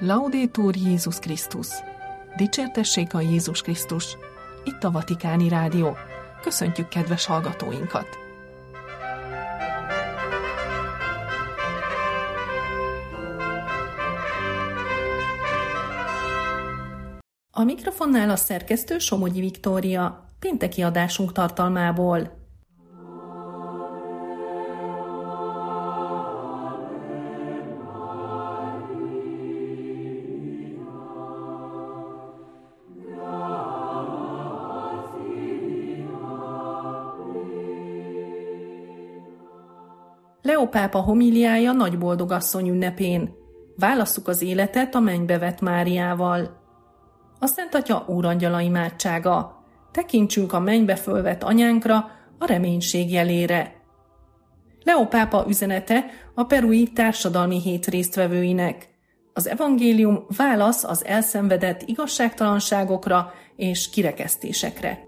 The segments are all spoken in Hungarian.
Laudetur Jézus Krisztus! Dicsértessék a Jézus Krisztus! Itt a Vatikáni Rádió. Köszöntjük kedves hallgatóinkat! A mikrofonnál a szerkesztő Somogyi Viktória, pénteki adásunk tartalmából. Leó pápa homíliája Nagyboldogasszony ünnepén. Válasszuk az életet a mennybe vett Máriával. A Szent Atya úrangyala imádsága. Tekintsünk a mennybe fölvett anyánkra, a reménység jelére. Leó pápa üzenete a perui társadalmi hét résztvevőinek. Az evangélium válasz az elszenvedett igazságtalanságokra és kirekesztésekre.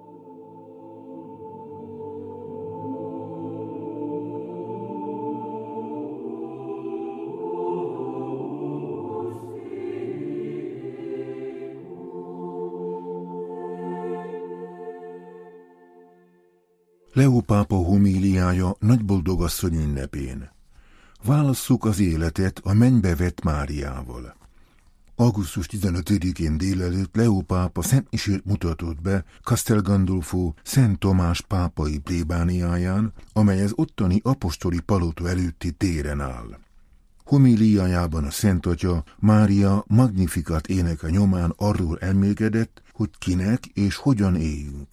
Leó pápa homíliája Nagyboldogasszony ünnepén. Válasszuk az életet a mennybe vett Máriával. Augusztus 15-én délelőtt Leó pápa szentmisét mutatott be Castel Gandolfo Szent Tomás pápai plébániáján, amely az ottani apostoli palota előtti téren áll. Homíliájában a Szent Atya Mária Magnificat éneke nyomán arról elmélkedett, hogy kinek és hogyan éljünk.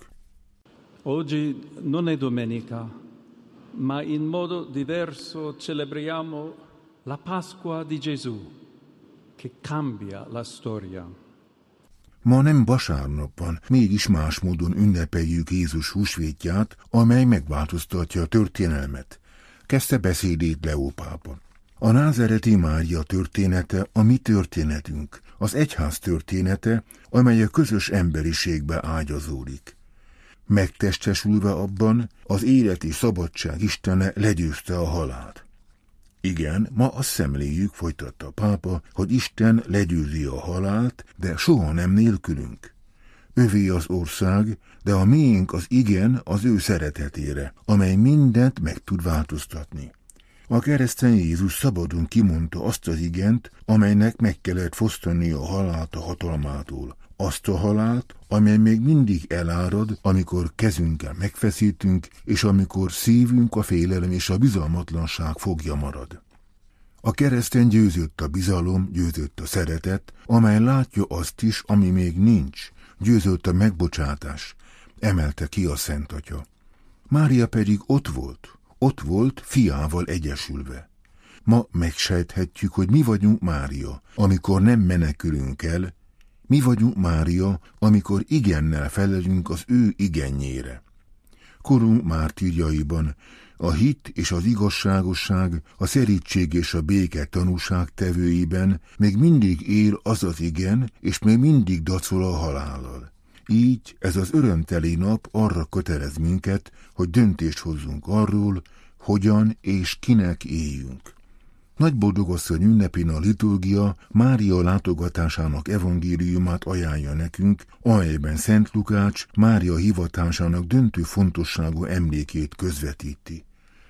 Oggi non è domenica, ma in modo diverso celebriamo la Pasqua di Gesù, che cambia la storia. Ma nem vasárnap van, mégis más módon ünnepeljük Jézus húsvétját, amely megváltoztatja a történelmet. Kezdte beszédét Leó pápa. A názereti Mária története a mi történetünk, az egyház története, amely a közös emberiségbe ágyazódik. Megtestesülve abban, az élet és szabadság Istene legyőzte a halált. Igen, ma azt szemléljük, folytatta a pápa, hogy Isten legyőzi a halált, de soha nem nélkülünk. Övé az ország, de a miénk az igen az ő szeretetére, amely mindent meg tud változtatni. A keresztény Jézus szabadon kimondta azt az igent, amelynek meg kellett fosztani a halált a hatalmától. Azt a halált, amely még mindig elárad, amikor kezünkkel megfeszítünk, és amikor szívünk a félelem és a bizalmatlanság fogja marad. A keresztény győzött a bizalom, győzött a szeretet, amely látja azt is, ami még nincs, győzött a megbocsátás, emelte ki a Szent Atya. Mária pedig ott volt fiával egyesülve. Ma megsejthetjük, hogy mi vagyunk Mária, amikor nem menekülünk el, mi vagyunk Mária, amikor igennel felelünk az ő igenjére. Korunk mártírjaiban a hit és az igazságosság, a szerítség és a béke tanúság tevőiben még mindig él az az igen, és még mindig dacol a halállal. Így ez az örömteli nap arra kötelez minket, hogy döntést hozzunk arról, hogyan és kinek éljünk. Nagyboldogasszony ünnepén a liturgia Mária látogatásának evangéliumát ajánlja nekünk, amelyben Szent Lukács Mária hivatásának döntő fontosságú emlékét közvetíti.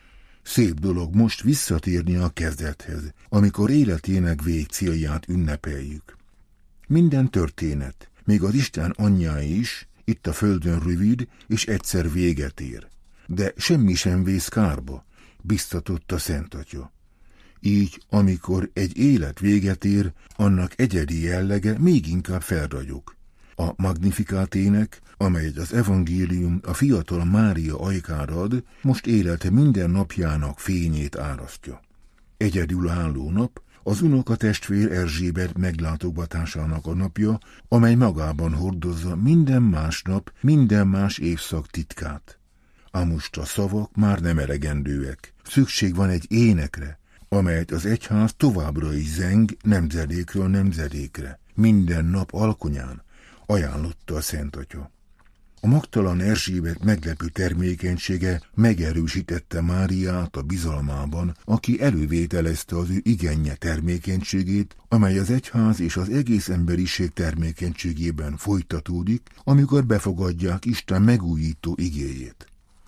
Szép dolog most visszatérni a kezdethez, amikor életének végcélját ünnepeljük. Minden történet, még az Isten anyjái is, itt a földön rövid és egyszer véget ér. De semmi sem vész kárba, biztatott a Szent Atya. Így, amikor egy élet véget ér, annak egyedi jellege még inkább felragyog. A Magnificat ének, amelyet az evangélium a fiatal Mária ajkára ad, most élete minden napjának fényét árasztja. Egyedülálló nap, az unokatestvér Erzsébet meglátogatásának a napja, amely magában hordozza minden más nap, minden más évszak titkát. Ám most a szavak már nem elegendőek. Szükség van egy énekre, amelyet az egyház továbbra is zeng nemzedékről nemzedékre, minden nap alkonyán, ajánlotta a Szent Atya. A Magtalan Erzsébet meglepő termékenysége megerősítette Máriát a bizalmában, aki elővételezte az ő igennye termékenységét, amely az egyház és az egész emberiség termékenységében folytatódik, amikor befogadják Isten megújító igéjét.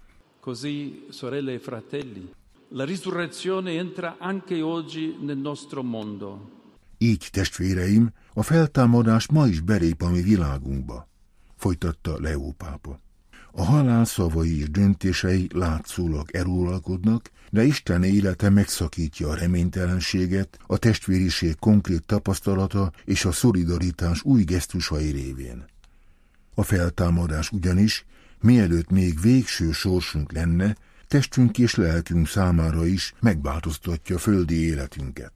Così, sorelle e fratelli, la risurrezione entra anche oggi nel nostro mondo. Így, testvéreim, a feltámadás ma is belép a mi világunkba, folytatta Leó pápa. A halál szavai és döntései látszólag eluralkodnak, de Isten élete megszakítja a reménytelenséget, a testvériség konkrét tapasztalata és a szolidaritás új gesztusai révén. A feltámadás ugyanis, mielőtt még végső sorsunk lenne, testünk és lelkünk számára is megváltoztatja földi életünket.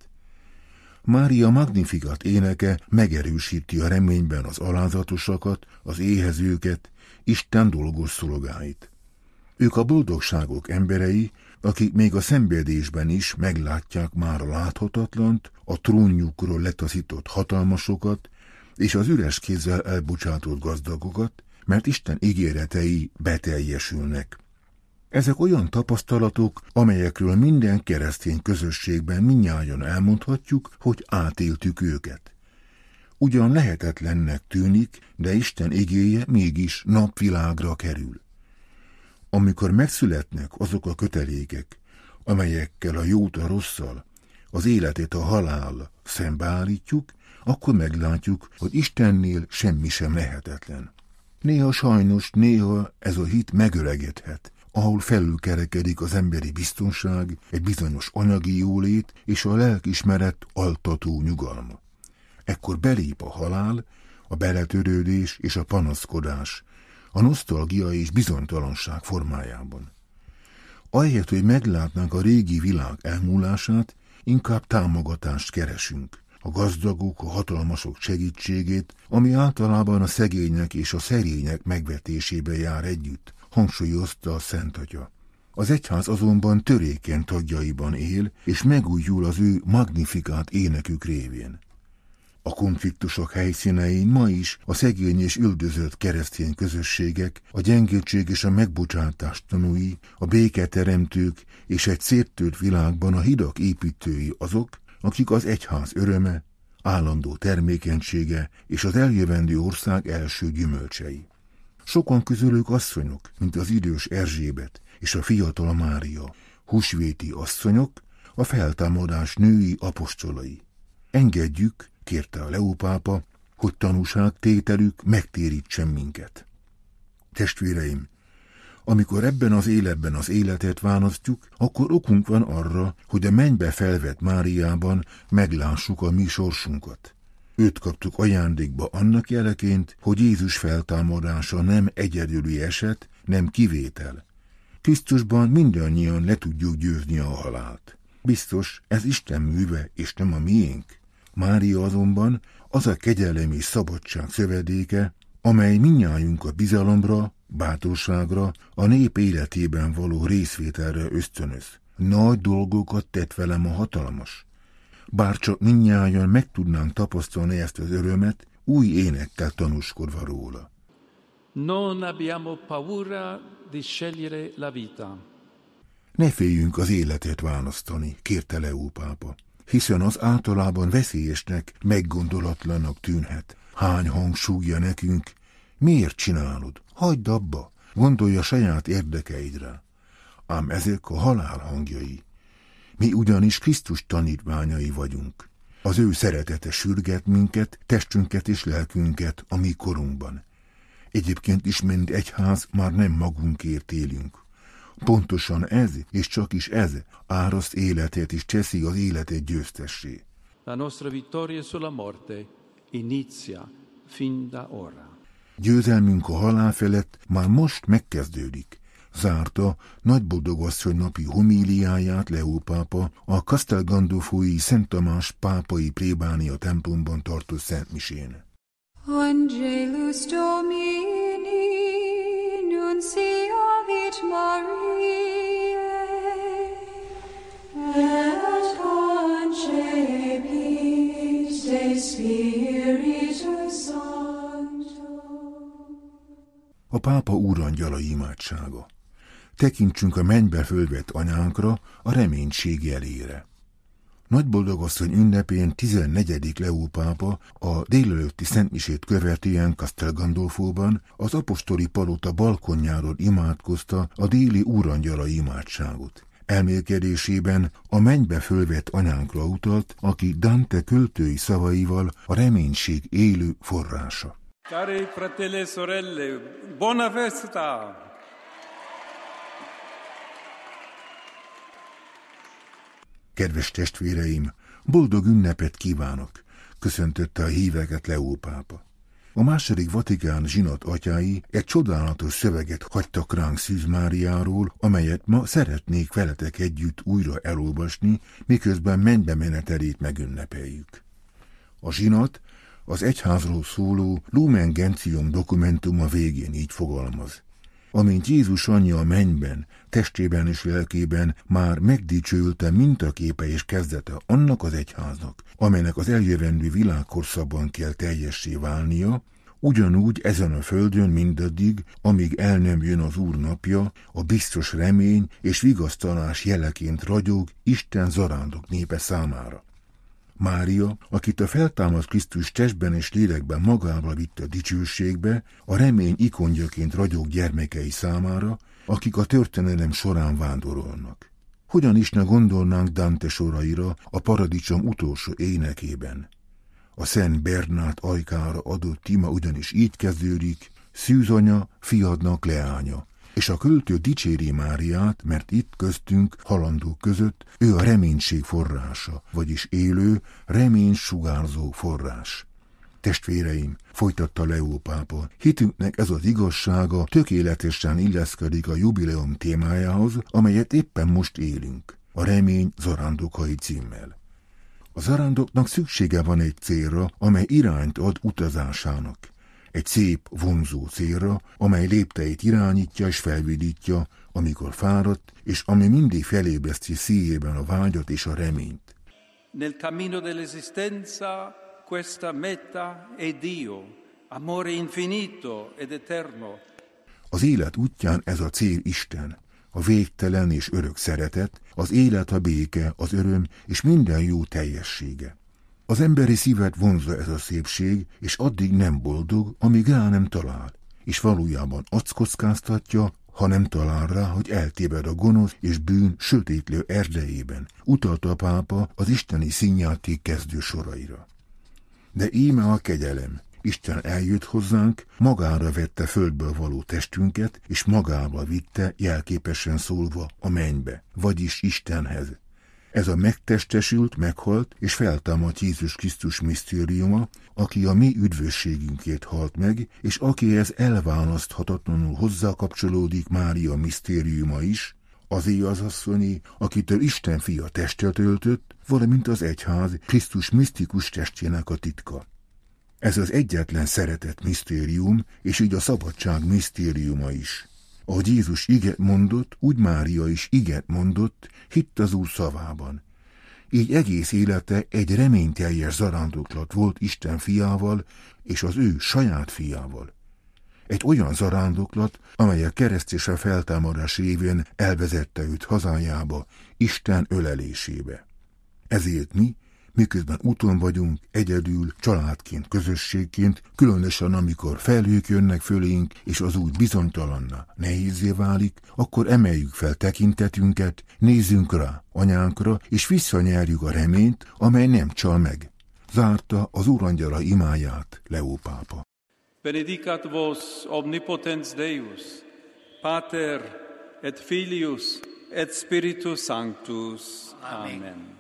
Mária Magnificat éneke megerősíti a reményben az alázatosakat, az éhezőket, Isten dolgos szolgáit. Ők a boldogságok emberei, akik még a szenvedésben is meglátják már a láthatatlant, a trónjukról letaszított hatalmasokat és az üres kézzel elbocsátott gazdagokat, mert Isten ígéretei beteljesülnek. Ezek olyan tapasztalatok, amelyekről minden keresztény közösségben mindnyájan elmondhatjuk, hogy átéltük őket. Ugyan lehetetlennek tűnik, de Isten igéje mégis napvilágra kerül. Amikor megszületnek azok a kötelékek, amelyekkel a jót a rosszal, az életet a halállal szembeállítjuk, akkor meglátjuk, hogy Istennél semmi sem lehetetlen. Néha sajnos, néha ez a hit megöregedhet, ahol felülkerekedik az emberi biztonság, egy bizonyos anyagi jólét és a lelkismeret altató nyugalma. Ekkor belép a halál, a beletörődés és a panaszkodás, a nosztalgia és bizonytalanság formájában. Ahelyett, hogy meglátnánk a régi világ elmúlását, inkább támogatást keresünk, a gazdagok, a hatalmasok segítségét, ami általában a szegények és a szerények megvetésébe jár együtt, hangsúlyozta a Szent Atya. Az egyház azonban törékeny tagjaiban él, és megújul az ő Magnificat énekük révén. A konfliktusok helyszínein ma is a szegény és üldözött keresztény közösségek, a gyengétség és a megbocsátás tanúi, a béketeremtők és egy széttört világban a hidak építői azok, akik az egyház öröme, állandó termékenysége és az eljövendő ország első gyümölcsei. Sokan közülük asszonyok, mint az idős Erzsébet és a fiatal Mária, húsvéti asszonyok, a feltámadás női apostolai. Engedjük, kérte a Leó pápa, hogy tanúságtételük megtérítsen minket. Testvéreim, amikor ebben az életben az életet választjuk, akkor okunk van arra, hogy a mennybe felvett Máriában meglássuk a mi sorsunkat. Őt kaptuk ajándékba annak jeleként, hogy Jézus feltámadása nem egyedüli eset, nem kivétel. Krisztusban mindannyian le tudjuk győzni a halált. Biztos, ez Isten műve, és nem a miénk. Mária azonban az a kegyelem és szabadság szövedéke, amely mindnyájunkat bizalomra, bátorságra, a nép életében való részvételre ösztönöz. Nagy dolgokat tett velem a hatalmas. Bárcsak mindnyájan meg tudnánk tapasztalni ezt az örömet, új énekkel tanúskodva róla. Non abbiamo paura di scegliere la vita. Ne féljünk az életet választani, kérte Leó pápa, hiszen az általában veszélyesnek, meggondolatlannak tűnhet. Hány hang súgja nekünk, miért csinálod? Hagyd abba, gondolj a saját érdekeidre. Ám ezek a halál hangjai. Mi ugyanis Krisztus tanítványai vagyunk. Az ő szeretete sürget minket, testünket és lelkünket a mi korunkban. Egyébként is, mint egyház, már nem magunkért élünk. Pontosan ez, és csak is ez áraszt életet és teszi az életet győztessé. La nostra vittoria sulla morte inizia fin da ora. Győzelmünk a halál felett már most megkezdődik. Zárta Nagyboldogasszony napi homíliáját Leó pápa a Castel Gandolfói Szent Tamás pápai plébánia templomban tartott szentmisén. Angelus Domini nunciavit Mariae et concepit de Spiritus Sancto. A pápa úrangyala imádsága. Tekintsünk a mennybe fölvett anyánkra, a reménység jelére. Nagyboldogasszony ünnepén 14. Leó pápa a délelőtti szentmisét követően Castel Gandolfóban az apostoli palota balkonjáról imádkozta a déli úrangyala imádságot. Elmélkedésében a mennybe fölvett anyánkra utalt, aki Dante költői szavaival a reménység élő forrása. Cari fratelli e sorelle, buona festa! Kedves testvéreim, boldog ünnepet kívánok, köszöntötte a híveket Leó pápa. A második Vatikán zsinat atyái egy csodálatos szöveget hagytak ránk Szűz Máriáról, amelyet ma szeretnék veletek együtt újra elolvasni, miközben mennybe menetelét megünnepeljük. A zsinat az egyházról szóló Lumen Gentium dokumentum a végén így fogalmaz. Amint Jézus anyja a mennyben, testében és lelkében már megdicsőlte mintaképe és kezdete annak az egyháznak, amelynek az eljövendő világkorszakban kell teljessé válnia, ugyanúgy ezen a földön mindaddig, amíg el nem jön az Úr napja, a biztos remény és vigasztalás jeleként ragyog Isten zarándok népe számára. Mária, akit a feltámadt Krisztus testben és lélekben magával vitt a dicsőségbe, a remény ikonjaként ragyog gyermekei számára, akik a történelem során vándorolnak. Hogyan is ne gondolnánk Dante soraira a paradicsom utolsó énekében? A Szent Bernát ajkára adott ima ugyanis így kezdődik: Szűz anya, fiadnak leánya. És a költő dicséri Máriát, mert itt köztünk, halandók között, ő a reménység forrása, vagyis élő, remény sugárzó forrás. Testvéreim, folytatta Leó pápa, hitünknek ez az igazsága tökéletesen illeszkedik a jubileum témájához, amelyet éppen most élünk, a remény zarándokai címmel. A zarándoknak szüksége van egy célra, amely irányt ad utazásának. Egy szép, vonzó célra, amely lépteit irányítja és felvidítja, amikor fáradt, és ami mindig felébreszti szívében a vágyat és a reményt. Nel cammino dell'esistenza questa meta è Dio, amore infinito ed eterno. Az élet útján ez a cél Isten, a végtelen és örök szeretet, az élet a béke, az öröm és minden jó teljessége. Az emberi szívet vonzza ez a szépség, és addig nem boldog, amíg rá nem talál, és valójában azt kockáztatja, ha nem talál rá, hogy eltéved a gonosz és bűn sötétlő erdejében, utalta a pápa az isteni színjáték kezdő soraira. De íme a kegyelem. Isten eljött hozzánk, magára vette földből való testünket, és magával vitte, jelképesen szólva, a mennybe, vagyis Istenhez. Ez a megtestesült, meghalt és feltámadt Jézus Krisztus misztériuma, aki a mi üdvösségünkért halt meg, és akihez elválaszthatatlanul hozzákapcsolódik Mária misztériuma is, azé az asszonyi, akitől Isten fia testet öltött, valamint az egyház Krisztus misztikus testjének a titka. Ez az egyetlen szeretet misztérium, és így a szabadság misztériuma is. Ahogy Jézus iget mondott, úgy Mária is iget mondott, hitt az Úr szavában. Így egész élete egy reményteljes zarándoklat volt Isten fiával és az ő saját fiával. Egy olyan zarándoklat, amely a kereszt és a feltámadás révén elvezette őt hazájába, Isten ölelésébe. Ezért mi, miközben úton vagyunk, egyedül, családként, közösségként, különösen amikor felhők jönnek fölénk, és az út bizonytalanná, nehézzé válik, akkor emeljük fel tekintetünket, nézzünk rá, anyánkra, és visszanyerjük a reményt, amely nem csal meg. Zárta az úrangyala imáját Leó pápa. Benedicat vos omnipotens Deus, Pater et Filius et Spiritus Sanctus. Amen.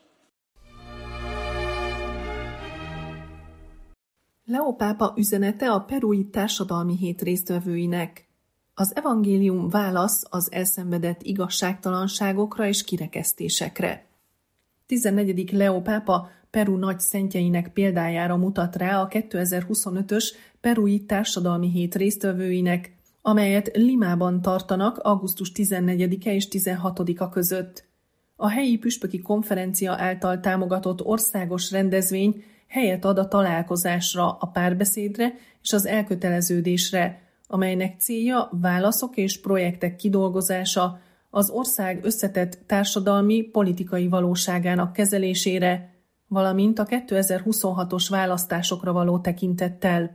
Leó pápa üzenete a perui társadalmi hét résztvevőinek. Az evangélium válasz az elszenvedett igazságtalanságokra és kirekesztésekre. 14. Leó pápa Peru nagy szentjeinek példájára mutat rá a 2025-ös perui társadalmi hét résztvevőinek, amelyet Limában tartanak augusztus 14-e és 16-a között. A helyi püspöki konferencia által támogatott országos rendezvény helyet ad a találkozásra, a párbeszédre és az elköteleződésre, amelynek célja válaszok és projektek kidolgozása az ország összetett társadalmi, politikai valóságának kezelésére, valamint a 2026-os választásokra való tekintettel.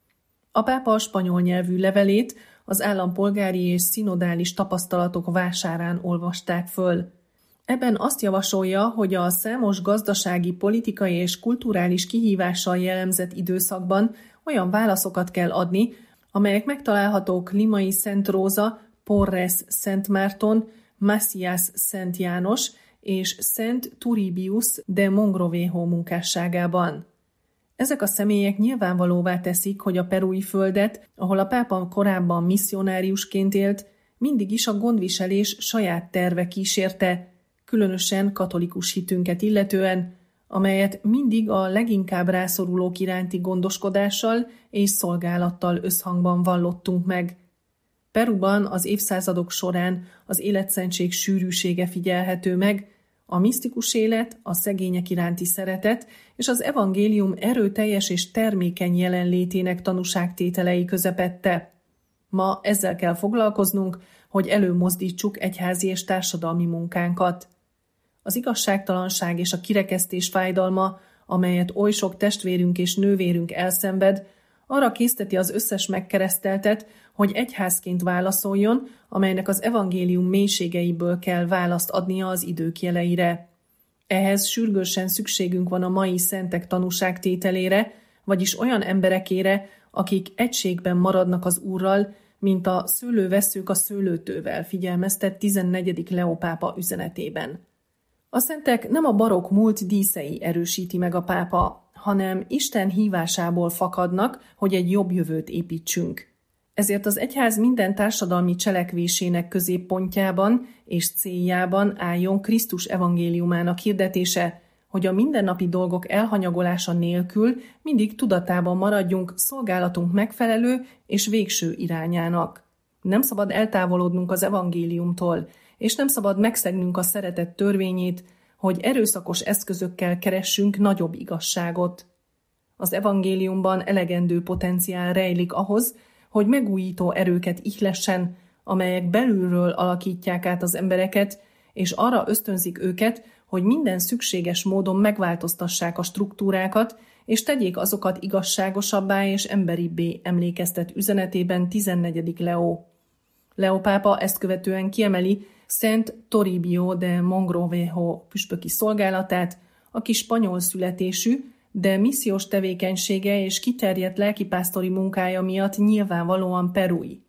A pápa a spanyol nyelvű levelét az állampolgári és szinodális tapasztalatok vásárán olvasták föl. Ebben azt javasolja, hogy a számos gazdasági, politikai és kulturális kihívással jellemzett időszakban olyan válaszokat kell adni, amelyek megtalálhatók Limai Szent Róza, Porres Szent Márton, Macias Szent János és Szent Turribius de Mogrovejo munkásságában. Ezek a személyek nyilvánvalóvá teszik, hogy a perui földet, ahol a pápa korábban misszionáriusként élt, mindig is a gondviselés saját terve kísérte, különösen katolikus hitünket illetően, amelyet mindig a leginkább rászorulók iránti gondoskodással és szolgálattal összhangban vallottunk meg. Peruban az évszázadok során az életszentség sűrűsége figyelhető meg, a misztikus élet, a szegények iránti szeretet és az evangélium erőteljes és termékeny jelenlétének tanúságtételei közepette. Ma ezzel kell foglalkoznunk, hogy előmozdítsuk egyházi és társadalmi munkánkat. Az igazságtalanság és a kirekesztés fájdalma, amelyet oly sok testvérünk és nővérünk elszenved, arra készteti az összes megkereszteltet, hogy egyházként válaszoljon, amelynek az evangélium mélységeiből kell választ adnia az idők jeleire. Ehhez sürgősen szükségünk van a mai szentek tanúságtételére, vagyis olyan emberekére, akik egységben maradnak az Úrral, mint a szőlővesszők a szőlőtővel, figyelmeztet 14. Leó pápa üzenetében. A szentek nem a barokk múlt díszei erősíti meg a pápa, hanem Isten hívásából fakadnak, hogy egy jobb jövőt építsünk. Ezért az egyház minden társadalmi cselekvésének középpontjában és céljában álljon Krisztus evangéliumának hirdetése, hogy a mindennapi dolgok elhanyagolása nélkül mindig tudatában maradjunk szolgálatunk megfelelő és végső irányának. Nem szabad eltávolodnunk az evangéliumtól, és nem szabad megszegnünk a szeretet törvényét, hogy erőszakos eszközökkel keressünk nagyobb igazságot. Az evangéliumban elegendő potenciál rejlik ahhoz, hogy megújító erőket ihlessen, amelyek belülről alakítják át az embereket, és arra ösztönzik őket, hogy minden szükséges módon megváltoztassák a struktúrákat, és tegyék azokat igazságosabbá és emberibbé, emlékeztet üzenetében 14. Leó. Leó pápa ezt követően kiemeli Szent Toribio de Mogrovejo püspöki szolgálatát, aki spanyol születésű, de missziós tevékenysége és kiterjedt lelkipásztori munkája miatt nyilvánvalóan perui.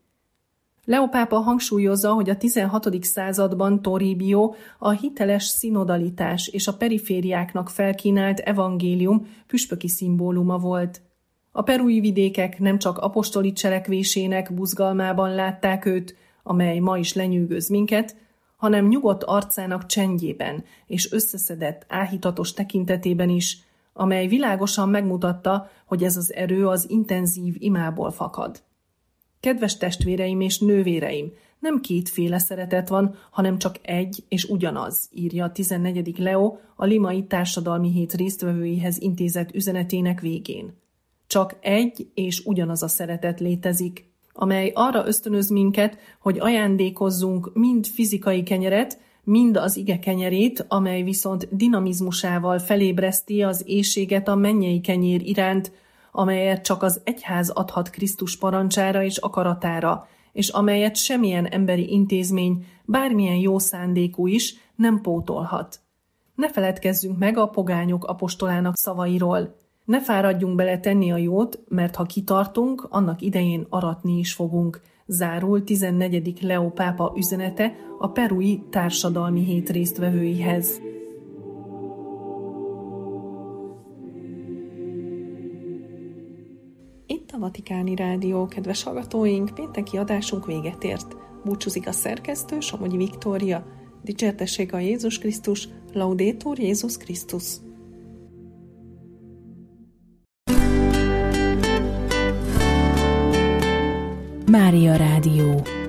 Leó pápa hangsúlyozza, hogy a 16. században Toribio a hiteles szinodalitás és a perifériáknak felkínált evangélium püspöki szimbóluma volt. A perui vidékek nem csak apostoli cselekvésének buzgalmában látták őt, amely ma is lenyűgöz minket, hanem nyugodt arcának csendjében és összeszedett, áhítatos tekintetében is, amely világosan megmutatta, hogy ez az erő az intenzív imából fakad. Kedves testvéreim és nővéreim, nem kétféle szeretet van, hanem csak egy és ugyanaz, írja a 14. Leó a Limai Társadalmi Hét résztvevőihez intézett üzenetének végén. Csak egy és ugyanaz a szeretet létezik, amely arra ösztönöz minket, hogy ajándékozzunk mind fizikai kenyeret, mind az ige kenyerét, amely viszont dinamizmusával felébreszti az éhséget a mennyei kenyér iránt, amelyet csak az egyház adhat Krisztus parancsára és akaratára, és amelyet semmilyen emberi intézmény, bármilyen jó szándékú is nem pótolhat. Ne feledkezzünk meg a pogányok apostolának szavairól. Ne fáradjunk bele tenni a jót, mert ha kitartunk, annak idején aratni is fogunk. Zárul 14. Leó pápa üzenete a perui Társadalmi Hét résztvevőihez. Itt a Vatikáni Rádió, kedves hallgatóink, pénteki adásunk véget ért. Búcsúzik a szerkesztő, Somogyi Viktória. Dicsértessék a Jézus Krisztus, Laudetur Jézus Krisztus. Mária Rádió.